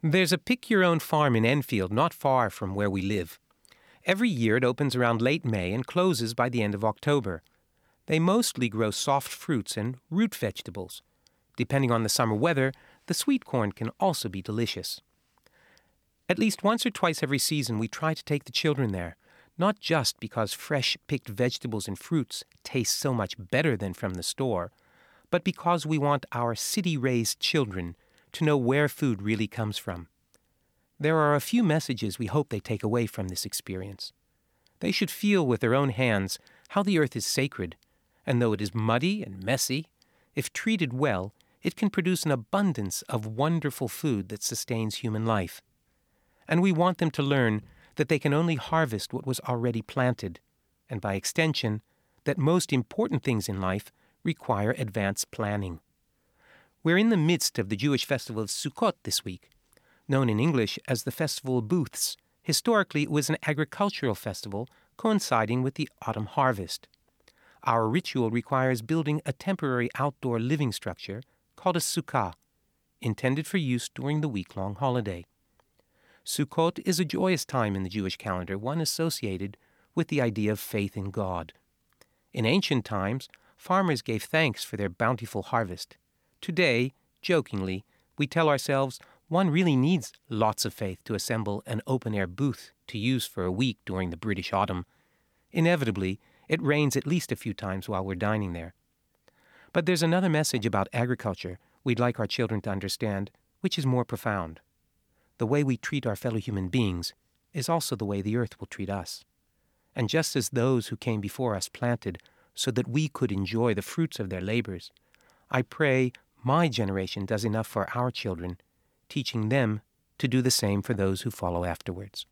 There's a pick-your-own farm in Enfield not far from where we live. Every year it opens around late May and closes by the end of October. They mostly grow soft fruits and root vegetables. Depending on the summer weather, the sweet corn can also be delicious. At least once or twice every season we try to take the children there, not just because fresh picked vegetables and fruits taste so much better than from the store, but because we want our city-raised children to know where food really comes from. There are a few messages we hope they take away from this experience. They should feel with their own hands how the earth is sacred, and though it is muddy and messy, if treated well, it can produce an abundance of wonderful food that sustains human life. And we want them to learn that they can only harvest what was already planted, and by extension, that most important things in life require advanced planning. We're in the midst of the Jewish festival of Sukkot this week. Known in English as the Festival of Booths, historically it was an agricultural festival coinciding with the autumn harvest. Our ritual requires building a temporary outdoor living structure called a sukkah, intended for use during the week-long holiday. Sukkot is a joyous time in the Jewish calendar, one associated with the idea of faith in God. In ancient times, farmers gave thanks for their bountiful harvest. Today, jokingly, we tell ourselves one really needs lots of faith to assemble an open-air booth to use for a week during the British autumn. Inevitably, it rains at least a few times while we're dining there. But there's another message about agriculture we'd like our children to understand, which is more profound. The way we treat our fellow human beings is also the way the earth will treat us. And just as those who came before us planted so that we could enjoy the fruits of their labors, I pray my generation does enough for our children, teaching them to do the same for those who follow afterwards.